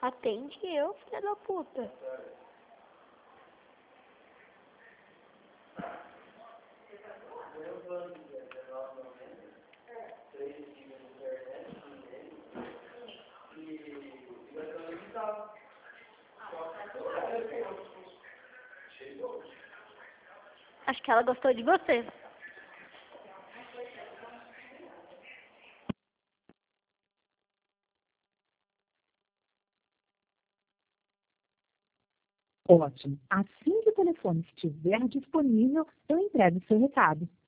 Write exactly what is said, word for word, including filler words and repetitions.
Atende eu, filha da puta. Acho que ela gostou de você. Ótimo. Assim que o telefone estiver disponível, eu entrego o seu recado.